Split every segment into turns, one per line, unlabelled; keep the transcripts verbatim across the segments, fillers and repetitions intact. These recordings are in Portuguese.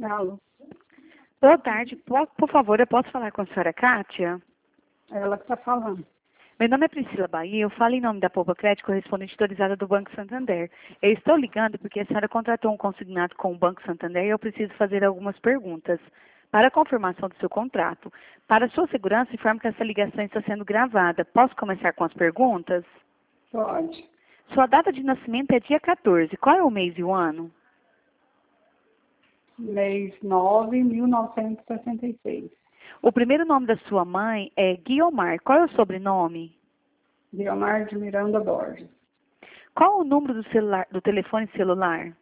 Alô?
Boa tarde. Po- Por favor, eu posso falar com a senhora Kátia?
É ela que está falando.
Meu nome é Priscila Bahia, eu falo em nome da Poupa Crédito, correspondente autorizada do Banco Santander. Eu estou ligando porque a senhora contratou um consignado com o Banco Santander e eu preciso fazer algumas perguntas. Para a confirmação do seu contrato, para sua segurança, informo que essa ligação está sendo gravada. Posso começar com as perguntas?
Pode.
Sua data de nascimento é dia quatorze. Qual é o mês e o ano?
Mês nove, mil novecentos e sessenta e seis.
O primeiro nome da sua mãe é Guiomar. Qual é o sobrenome?
Guiomar de Miranda Borges.
Qual o número do, celular, do telefone celular?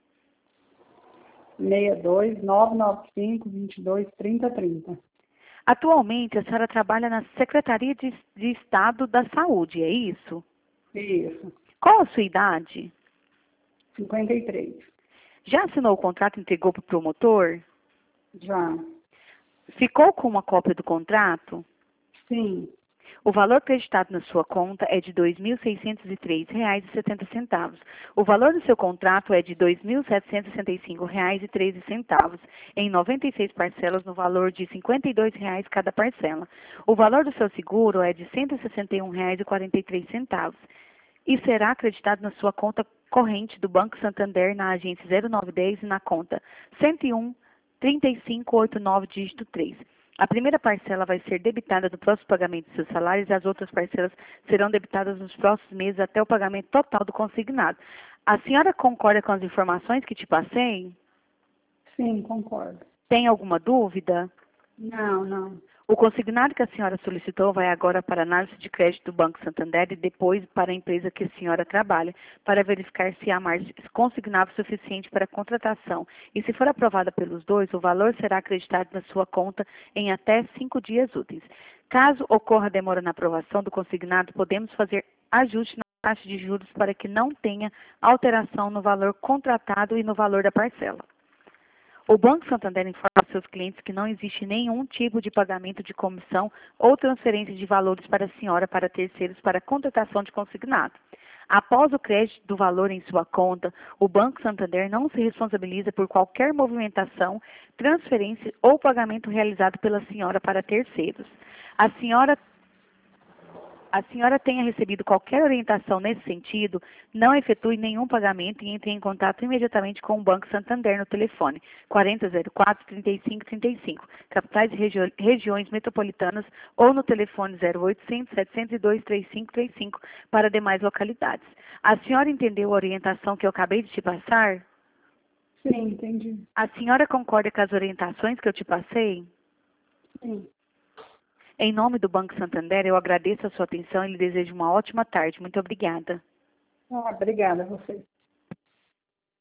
seis dois, nove nove cinco, dois dois, três zero três zero.
Atualmente, a senhora trabalha na Secretaria de, de Estado da Saúde, é isso?
Isso.
Qual a sua idade?
cinquenta e três.
Já assinou o contrato e entregou para o promotor?
Já.
Ficou com uma cópia do contrato?
Sim.
O valor creditado na sua conta é de dois mil seiscentos e três reais e setenta centavos. O valor do seu contrato é de dois mil setecentos e sessenta e cinco reais e treze centavos, em noventa e seis parcelas no valor de cinquenta e dois reais cada parcela. O valor do seu seguro é de cento e sessenta e um reais e quarenta e três centavos e será acreditado na sua conta corrente do Banco Santander na agência zero nove dez e na conta cento e um, trinta e cinco, oitenta e nove, dígito três. A primeira parcela vai ser debitada no próximo pagamento dos seus salários e as outras parcelas serão debitadas nos próximos meses até o pagamento total do consignado. A senhora concorda com as informações que te passei?
Sim, concordo.
Tem alguma dúvida?
Não, não.
O consignado que a senhora solicitou vai agora para a análise de crédito do Banco Santander e depois para a empresa que a senhora trabalha, para verificar se há margem consignável suficiente para a contratação. E se for aprovada pelos dois, o valor será acreditado na sua conta em até cinco dias úteis. Caso ocorra demora na aprovação do consignado, podemos fazer ajuste na taxa de juros para que não tenha alteração no valor contratado e no valor da parcela. O Banco Santander informa aos seus clientes que não existe nenhum tipo de pagamento de comissão ou transferência de valores para a senhora para terceiros para contratação de consignado. Após o crédito do valor em sua conta, o Banco Santander não se responsabiliza por qualquer movimentação, transferência ou pagamento realizado pela senhora para terceiros. A senhora A senhora tenha recebido qualquer orientação nesse sentido, não efetue nenhum pagamento e entre em contato imediatamente com o Banco Santander no telefone quarenta zero quatro, trinta e cinco, trinta e cinco, capitais e regi regiões metropolitanas, ou no telefone zero oitocentos, setecentos e dois, trinta e cinco trinta e cinco para demais localidades. A senhora entendeu a orientação que eu acabei de te passar?
Sim, entendi.
A senhora concorda com as orientações que eu te passei?
Sim.
Em nome do Banco Santander, eu agradeço a sua atenção e lhe desejo uma ótima tarde. Muito obrigada.
Ah, obrigada a você.